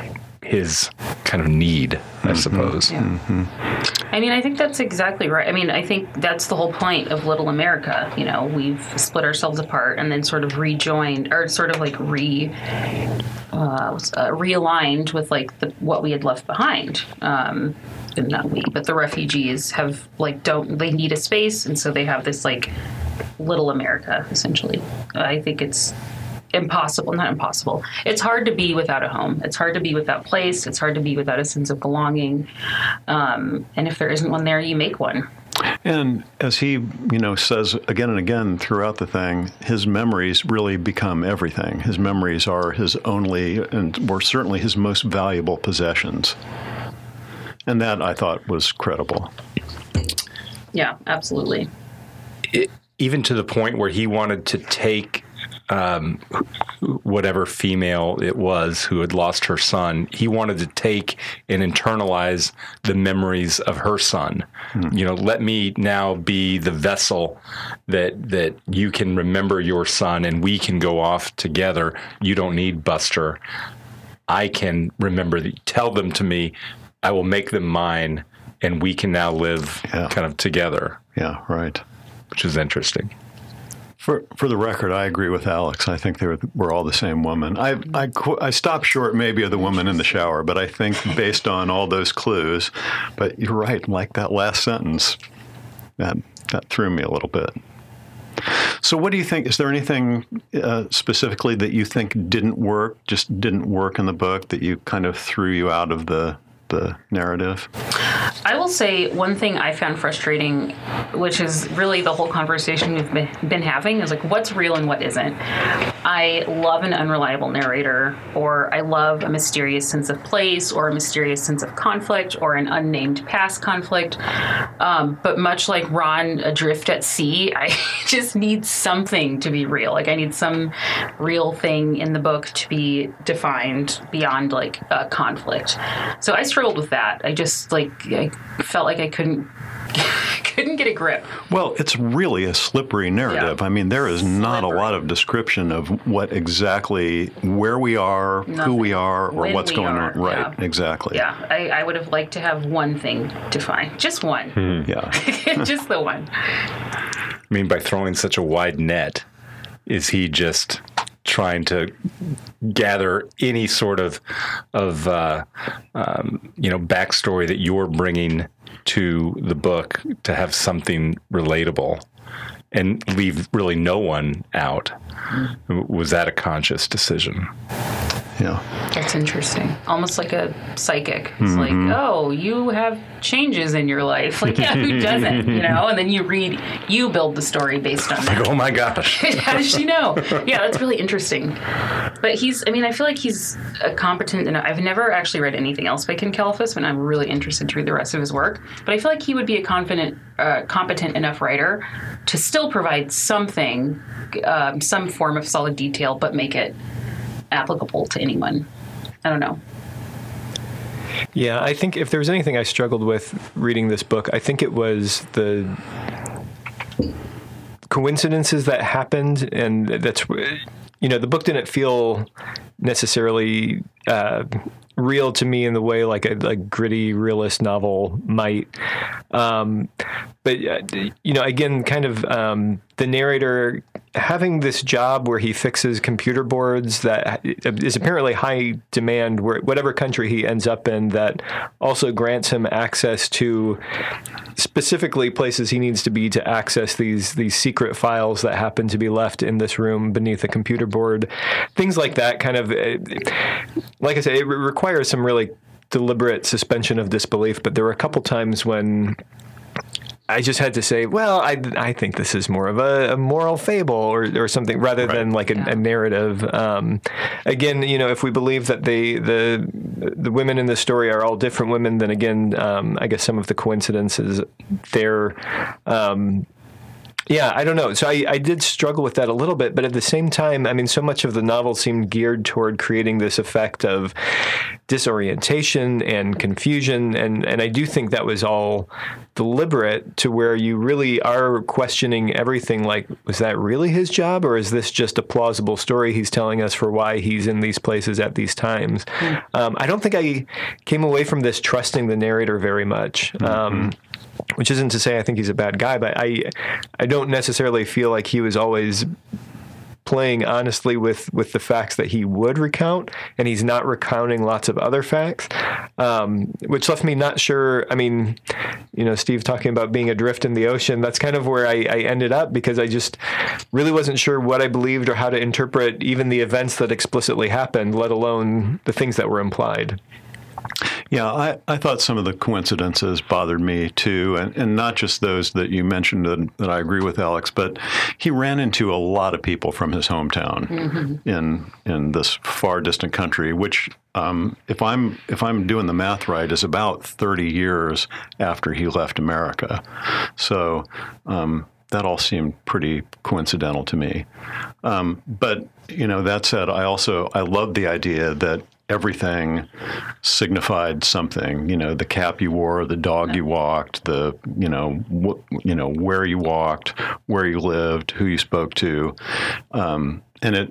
his kind of need, I mm-hmm. suppose. Yeah. Mm-hmm. I mean, I think that's exactly right. I mean, I think that's the whole point of Little America. You know, we've split ourselves apart and then sort of rejoined, or sort of like re, uh, uh, realigned with like the, what we had left behind. Um, and not we, but the refugees have like, don't, they need a space. And so they have this like Little America, essentially. I think it's impossible, not impossible. It's hard to be without a home. It's hard to be without place. It's hard to be without a sense of belonging. Um, and if there isn't one there, you make one. And as he, you know, says again and again throughout the thing, his memories really become everything. His memories are his only, and were certainly his most valuable possessions. And that, I thought, was credible. Yeah, absolutely. It, even to the point where he wanted to take um, whatever female it was who had lost her son, he wanted to take and internalize the memories of her son. Mm. You know, let me now be the vessel that that you can remember your son, and we can go off together. You don't need Buster. I can remember, the, tell them to me, I will make them mine, and we can now live Yeah. kind of together. Yeah, right. Which is interesting. For for the record, I agree with Alex. I think they were, we're all the same woman. I, I, qu- I stopped short maybe of the woman in the shower, but I think based on all those clues, but you're right, like that last sentence, that, that threw me a little bit. So what do you think? Is there anything uh, specifically that you think didn't work, just didn't work in the book, that you kind of threw you out of the the narrative? I will say one thing I found frustrating, which is really the whole conversation we've been, been having, is like what's real and what isn't. I love an unreliable narrator, or I love a mysterious sense of place, or a mysterious sense of conflict, or an unnamed past conflict. Um, but much like Ron adrift at sea, I just need something to be real. Like I need some real thing in the book to be defined beyond like a conflict. So I struggled with that. I just like I felt like I couldn't couldn't get a grip. Well, it's really a slippery narrative. Yeah. I mean, there is not Slippery. a lot of description of what exactly, where we are, who Nothing. we are, or When what's we going are, on. Right, yeah. exactly. Yeah, I, I would have liked to have one thing defined. Just one. Yeah. Just the one. I mean, by throwing such a wide net, is he just trying to gather any sort of of uh, um, you know backstory that you're bringing to the book to have something relatable and leave really no one out? Was that a conscious decision? Yeah. That's interesting. Almost like a psychic. It's like, oh, you have changes in your life. Like, yeah, who doesn't? You know? And then you read, you build the story based on that. Like, oh my gosh. How does she know? Yeah, that's really interesting. But he's, I mean, I feel like he's a competent, and I've never actually read anything else by Ken Kalfus, and I'm really interested to read the rest of his work. But I feel like he would be a confident, uh, competent enough writer to still provide something, um, some form of solid detail, but make it applicable to anyone. I don't know. Yeah, I think if there was anything I struggled with reading this book, I think it was the coincidences that happened, and that's, you know, the book didn't feel necessarily uh, real to me in the way like a, a gritty realist novel might. Um, but, uh, you know, again, kind of um, the narrator having this job where he fixes computer boards that is apparently high demand, where whatever country he ends up in, that also grants him access to specifically places he needs to be to access these these secret files that happen to be left in this room beneath a computer board. Things like that kind of, like I said, it requires some really deliberate suspension of disbelief, but there were a couple times when I just had to say, well, I, I think this is more of a, a moral fable or, or something rather Right. than like a, a narrative. Um, again, you know, if we believe that they, the the women in the story are all different women, then again, um, I guess some of the coincidences there. Um, Yeah, I don't know. So I, I did struggle with that a little bit, but at the same time, I mean, so much of the novel seemed geared toward creating this effect of disorientation and confusion, and, and I do think that was all deliberate to where you really are questioning everything, like, was that really his job, or is this just a plausible story he's telling us for why he's in these places at these times? Mm. Um, I don't think I came away from this trusting the narrator very much. Mm-hmm. Um, Which isn't to say I think he's a bad guy, but I I don't necessarily feel like he was always playing honestly with, with the facts that he would recount, and he's not recounting lots of other facts, um, which left me not sure. I mean, you know, Steve talking about being adrift in the ocean, that's kind of where I, I ended up, because I just really wasn't sure what I believed or how to interpret even the events that explicitly happened, let alone the things that were implied. Yeah, I, I thought some of the coincidences bothered me too, and, and not just those that you mentioned that, that I agree with, Alex, but he ran into a lot of people from his hometown mm-hmm. in in this far distant country, which um, if I'm if I'm doing the math right, is about thirty years after he left America. So um, that all seemed pretty coincidental to me. Um, but you know, that said, I also I love the idea that everything signified something. You know, the cap you wore, the dog you walked, the you know, wh- you know where you walked, where you lived, who you spoke to, um, and it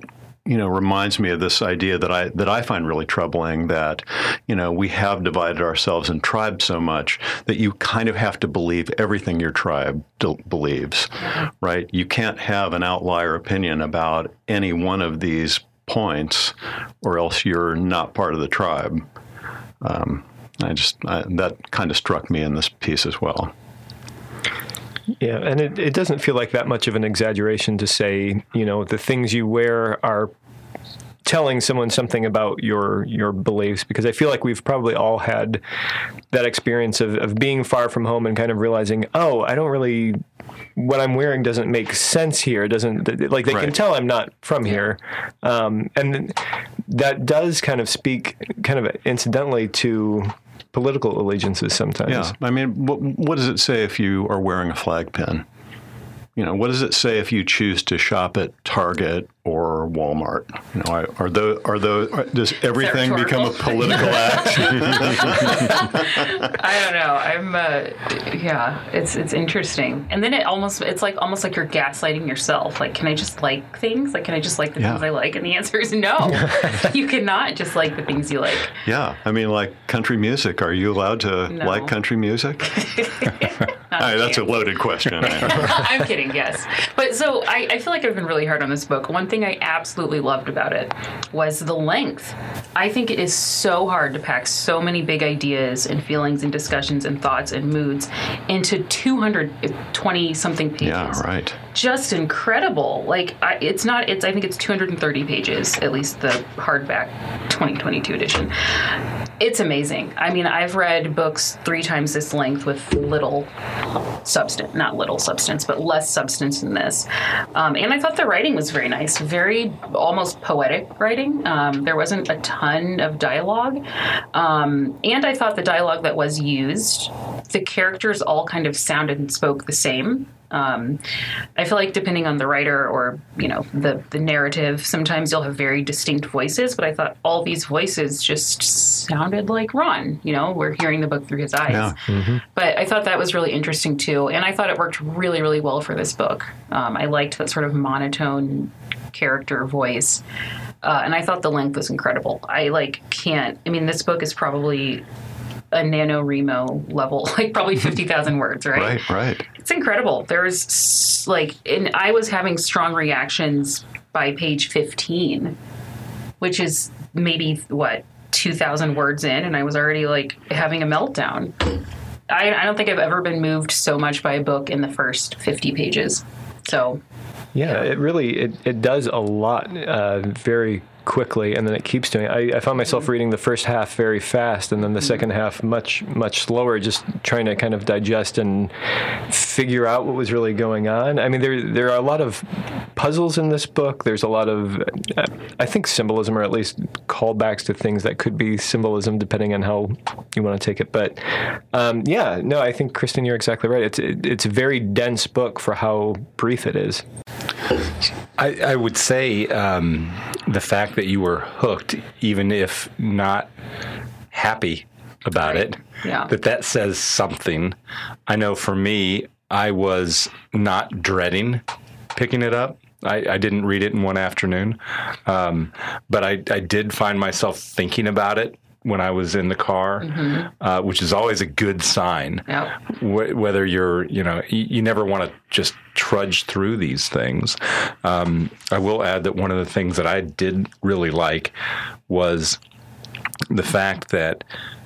you know, reminds me of this idea that I that I find really troubling, that, you know, we have divided ourselves in tribes so much that you kind of have to believe everything your tribe do- believes, right? You can't have an outlier opinion about any one of these points, or else you're not part of the tribe. Um, I just I, that kind of struck me in this piece as well. Yeah, and it, it doesn't feel like that much of an exaggeration to say, you know, the things you wear are telling someone something about your your beliefs, because I feel like we've probably all had that experience of, of being far from home and kind of realizing, oh, I don't really, what I'm wearing doesn't make sense here. It doesn't, like, they right. can tell I'm not from here. Um, and that does kind of speak kind of incidentally to political allegiances sometimes. Yeah. I mean, what, what does it say if you are wearing a flag pin? You know, what does it say if you choose to shop at Target or Walmart? You know, are, are those, are those, are, does everything become a political act? I don't know. I'm, uh, yeah, it's it's interesting. And then it almost, it's like almost like you're gaslighting yourself. Like, can I just like things? Like, can I just like the yeah. things I like? And the answer is no. You cannot just like the things you like. Yeah. I mean, like country music. Are you allowed to no. like country music? Right, that's a loaded question. I'm kidding, yes. But so I, I feel like I've been really hard on this book. One thing I absolutely loved about it was the length. I think it is so hard to pack so many big ideas and feelings and discussions and thoughts and moods into two hundred twenty something pages. Yeah, right. Just incredible. Like, I, it's not, it's, I think it's two hundred thirty pages, at least the hardback twenty twenty-two edition. It's amazing. I mean, I've read books three times this length with little substance, not little substance, but less substance than this. Um, and I thought the writing was very nice, very almost poetic writing. Um, there wasn't a ton of dialogue. Um, and I thought the dialogue that was used, the characters all kind of sounded and spoke the same. Um, I feel like depending on the writer or, you know, the, the narrative, sometimes you'll have very distinct voices, but I thought all these voices just sounded like Ron. You know, we're hearing the book through his eyes. Yeah. Mm-hmm. But I thought that was really interesting, too. And I thought it worked really, really well for this book. Um, I liked that sort of monotone character voice. Uh, and I thought the length was incredible. I, like, can't... I mean, this book is probably a NaNoWriMo level, like probably fifty thousand words, right? Right, right. It's incredible. There's, like... And I was having strong reactions by page fifteen, which is maybe, what, two thousand words in, and I was already, like, having a meltdown. I, I don't think I've ever been moved so much by a book in the first fifty pages. So... Yeah, it really, it, it does a lot uh, very quickly, and then it keeps doing it. I, I found myself reading the first half very fast, and then the second half much, much slower, just trying to kind of digest and figure out what was really going on. I mean, there there are a lot of puzzles in this book. There's a lot of, uh, I think, symbolism, or at least callbacks to things that could be symbolism, depending on how you want to take it. But, um, yeah, no, I think, Kristen, you're exactly right. It's it, it's a very dense book for how brief it is. I, I would say um, the fact that you were hooked, even if not happy about right. it, yeah. that that says something. I know for me, I was not dreading picking it up. I, I didn't read it in one afternoon, um, but I, I did find myself thinking about it when I was in the car, mm-hmm. uh, which is always a good sign. Yep. Wh- whether you're, you know, you, you never want to just trudge through these things. Um, I will add that one of the things that I did really like was the fact that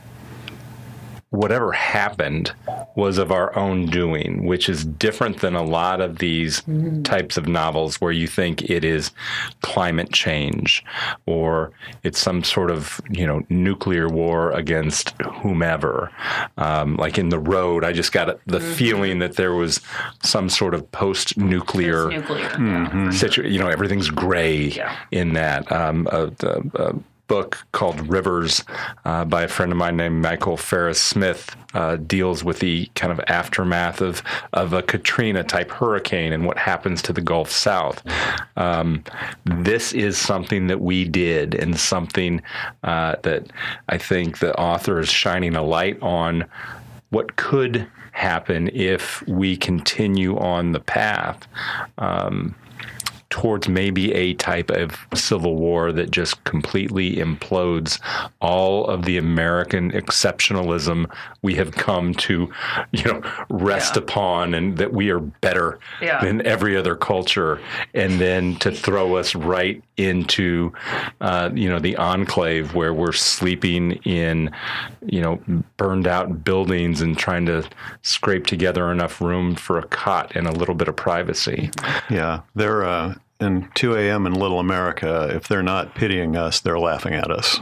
whatever happened was of our own doing, which is different than a lot of these mm. types of novels where you think it is climate change or it's some sort of, you know, nuclear war against whomever. Um, like in The Road, I just got the mm-hmm. feeling that there was some sort of post-nuclear, nuclear. Mm-hmm. situ- you know, everything's gray yeah. in that. Um, uh, uh, book called Rivers uh, by a friend of mine named Michael Ferris Smith uh, deals with the kind of aftermath of, of a Katrina-type hurricane and what happens to the Gulf South. Um, this is something that we did and something uh, that I think the author is shining a light on what could happen if we continue on the path. Um, towards maybe a type of civil war that just completely implodes all of the American exceptionalism we have come to, you know, rest Yeah. upon, and that we are better Yeah. than every other culture, and then to throw us right into, uh, you know, the enclave where we're sleeping in, you know, burned out buildings and trying to scrape together enough room for a cot and a little bit of privacy. Yeah, they're uh, in two a.m. in Little America. If they're not pitying us, they're laughing at us.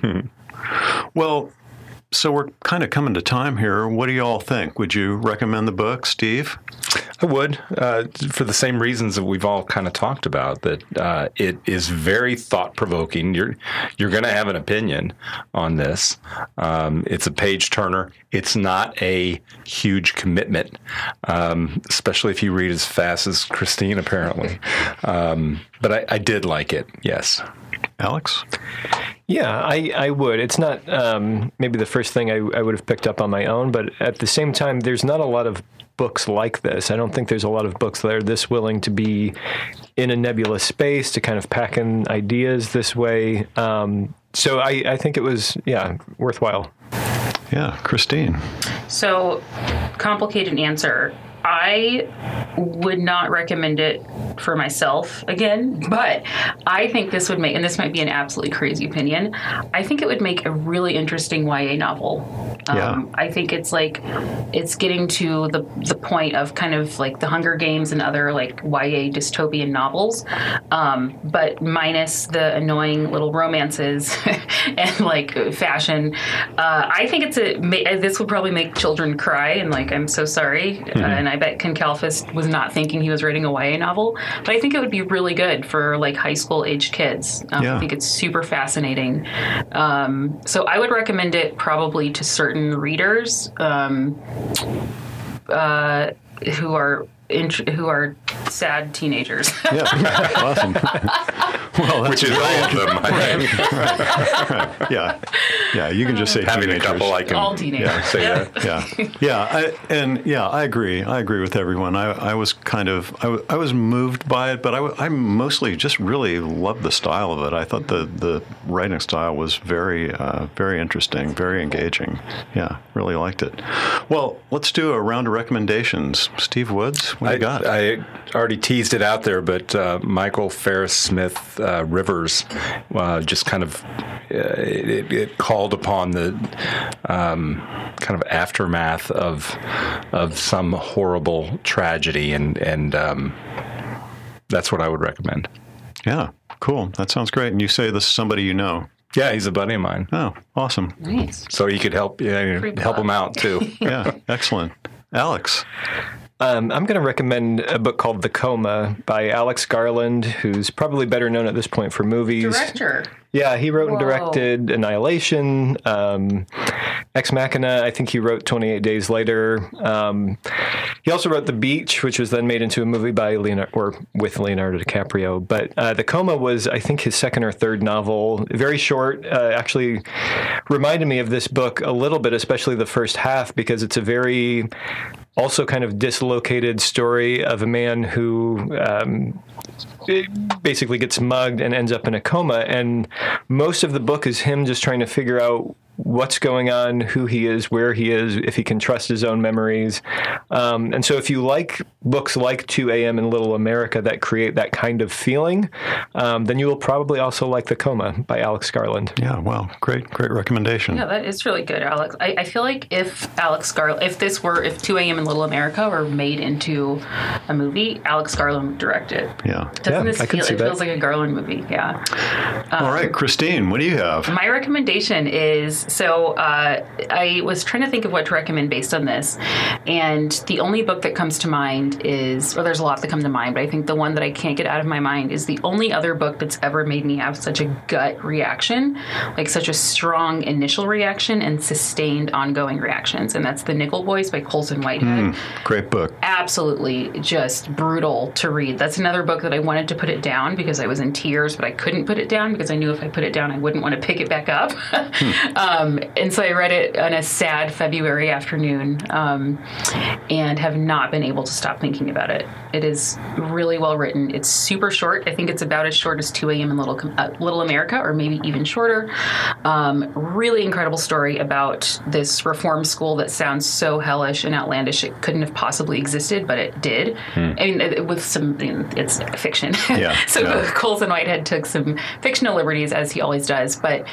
Well, so we're kind of coming to time here. What do you all think? Would you recommend the book, Steve? I would, uh, for the same reasons that we've all kind of talked about, that uh, it is very thought-provoking. You're you're going to have an opinion on this. Um, it's a page-turner. It's not a huge commitment, um, especially if you read as fast as Christine, apparently. Um, but I, I did like it, yes. Alex? Yeah, I, I would. It's not um, maybe the first thing I, I would have picked up on my own, but at the same time, there's not a lot of books like this. I don't think there's a lot of books that are this willing to be in a nebulous space, to kind of pack in ideas this way. Um, so I, I think it was, yeah, worthwhile. Yeah, Christine. So, complicated answer. I would not recommend it for myself again, but I think this would make, and this might be an absolutely crazy opinion, I think it would make a really interesting Y A novel. Um, Yeah. I think it's like, it's getting to the the point of kind of like the Hunger Games and other like Y A dystopian novels, um, but minus the annoying little romances and like fashion. Uh, I think it's a, ma- this would probably make children cry, and like, I'm so sorry. Mm-hmm. Uh, and I bet Ken Kalfus was not thinking he was writing a Y A novel, but I think it would be really good for like high school aged kids. Um, Yeah. I think it's super fascinating. Um, so I would recommend it probably to certain readers um, uh, who are int- who are sad teenagers. Yeah, awesome. Well, that's Which is all of them, I think. right. Yeah, yeah. You can just say Having teenagers. a couple, I can All teenagers. yeah, say Yeah. that. Yeah, yeah, I, and yeah, I agree. I agree with everyone. I, I was kind of, I, w- I was moved by it, but I, w- I mostly just really loved the style of it. I thought the, the writing style was very, uh, very interesting, very engaging. Yeah, really liked it. Well, let's do a round of recommendations. Steve Woods, what do I, you got? I already teased it out there, but uh, Michael Ferris Smith uh, Rivers uh, just kind of uh, it, it called upon the um, kind of aftermath of of some horrible tragedy, and and um, that's what I would recommend. Yeah, cool. That sounds great. And you say this is somebody you know. Yeah, he's a buddy of mine, Oh, awesome. Nice. so he could help yeah, Free help plug. him out too. Yeah, excellent. Alex. Um, I'm going to recommend a book called The Coma by Alex Garland, who's probably better known at this point for movies. Director. Yeah, he wrote and Whoa. directed Annihilation, um, Ex Machina. I think he wrote twenty-eight Days Later. Um, he also wrote The Beach, which was then made into a movie by Leonardo, or with Leonardo DiCaprio. But uh, The Coma was, I think, his second or third novel. Very short. Uh, actually, reminded me of this book a little bit, especially the first half, because it's a very also kind of dislocated story of a man who um, basically gets mugged and ends up in a coma. And most of the book is him just trying to figure out what's going on, who he is, where he is, if he can trust his own memories. Um, and so if you like books like two a.m. in Little America that create that kind of feeling, um, then you will probably also like The Coma by Alex Garland. Yeah, wow. Great, great recommendation. Yeah, that is really good, Alex. I, I feel like if Alex Garland, if this were, if two a.m. in Little America were made into a movie, Alex Garland would direct it. Yeah. Doesn't Yeah, this I can feel, see it that. feels like a Garland movie, yeah. All right, Christine, what do you have? My recommendation is, so uh, I was trying to think of what to recommend based on this, and the only book that comes to mind is, or there's a lot that come to mind, but I think the one that I can't get out of my mind is the only other book that's ever made me have such a gut reaction, like such a strong initial reaction and sustained ongoing reactions, and that's The Nickel Boys by Colson Whitehead. Great book. Absolutely just brutal to read. That's another book that I wanted to put it down because I was in tears, but I couldn't put it down because I knew if I put it down, I wouldn't want to pick it back up. um, Um, and so I read it on a sad February afternoon um, and have not been able to stop thinking about it. It is really well written. It's super short. I think it's about as short as two a.m. in Little uh, Little America, or maybe even shorter. Um, really incredible story about this reform school that sounds so hellish and outlandish it couldn't have possibly existed, but it did. Hmm. I mean, with some, you know, it's fiction. Yeah, so yeah. Colson Whitehead took some fictional liberties, as he always does, but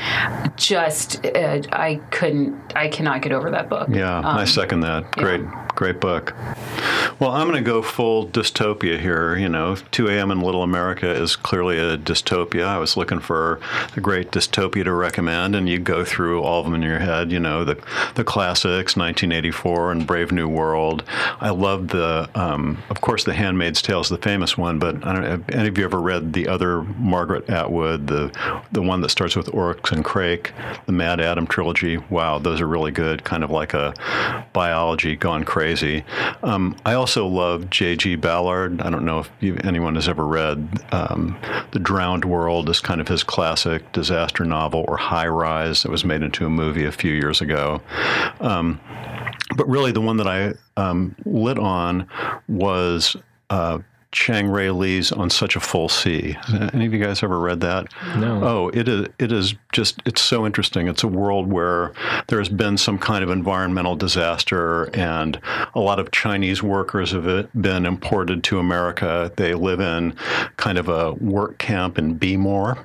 just, uh, I couldn't, I cannot get over that book. Yeah, um, I second that. Great, yeah. great book. Well, I'm going to go full dystopia here. You know, two a.m. in Little America is clearly a dystopia. I was looking for a great dystopia to recommend, and you go through all of them in your head. You know, the the classics, nineteen eighty-four and Brave New World. I love the, um, of course, The Handmaid's Tale is the famous one, but I don't know, have any of you ever read the other Margaret Atwood, the the one that starts with Oryx and Crake, the Mad Adam trilogy? Wow, those are really good, kind of like a biology gone crazy. Um, I also love J G. Ballard. I don't know if you, anyone has ever read um, The Drowned World is kind of his classic disaster novel, or High Rise that was made into a movie a few years ago. Um, but really the one that I um, lit on was uh, Chiang-Rae Lee's On Such a Full Sea. Any of you guys ever read that? No. Oh, it is, it is just, it's so interesting. It's a world where there has been some kind of environmental disaster, and a lot of Chinese workers have been imported to America. They live in kind of a work camp in Bmore,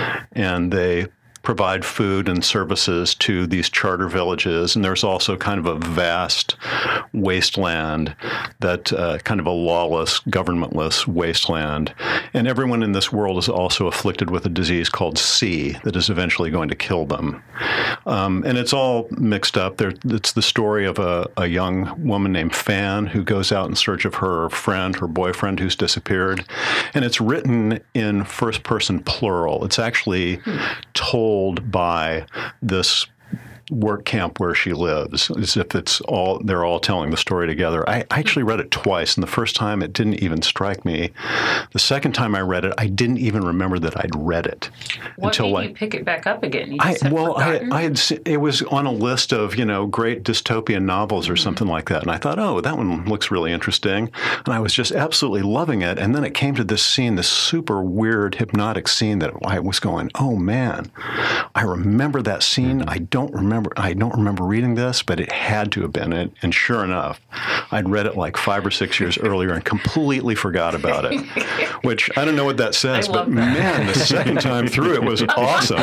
and they provide food and services to these charter villages. And there's also kind of a vast wasteland, that uh, kind of a lawless, governmentless wasteland. And everyone in this world is also afflicted with a disease called C that is eventually going to kill them. Um, and it's all mixed up. There, it's the story of a, a young woman named Fan who goes out in search of her friend, her boyfriend who's disappeared. And it's written in first person plural. It's actually hmm. told by this work camp where she lives, as if it's all, they're all telling the story together. I, I actually read it twice, and the first time it didn't even strike me. The second time I read it, I didn't even remember that I'd read it. What until made like, you pick it back up again? You I, just had well, I, forgotten? I had se- it was on a list of, you know, great dystopian novels or mm-hmm. something like that, and I thought, oh, that one looks really interesting, and I was just absolutely loving it. And then it came to this scene, this super weird, hypnotic scene that I was going, oh man, I remember that scene. I don't remember. I don't remember reading this, but it had to have been it. And sure enough, I'd read it like five or six years earlier and completely forgot about it. Which I don't know what that says, but that. man, the second time through it was awesome.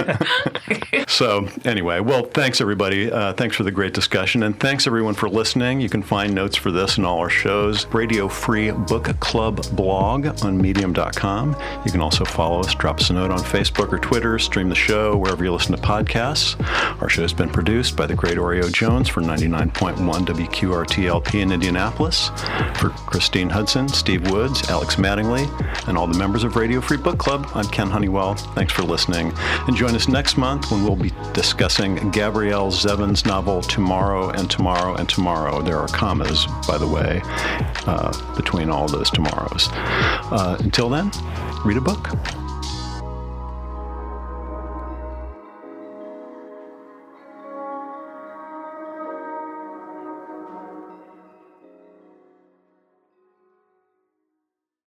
So anyway, well, thanks everybody. Uh, thanks for the great discussion, and thanks everyone for listening. You can find notes for this and all our shows, Radio Free Book Club blog on medium dot com. You can also follow us, drop us a note on Facebook or Twitter, stream the show wherever you listen to podcasts. Our show has been produced by the great Oreo Jones for ninety-nine point one W Q R T L P in Indianapolis. For Christine Hudson, Steve Woods, Alex Mattingly, and all the members of Radio Free Book Club, I'm Ken Honeywell. Thanks for listening. And join us next month when we'll be discussing Gabrielle Zevin's novel Tomorrow and Tomorrow and Tomorrow. There are commas, by the way, uh, between all those tomorrows. Uh, until then, read a book.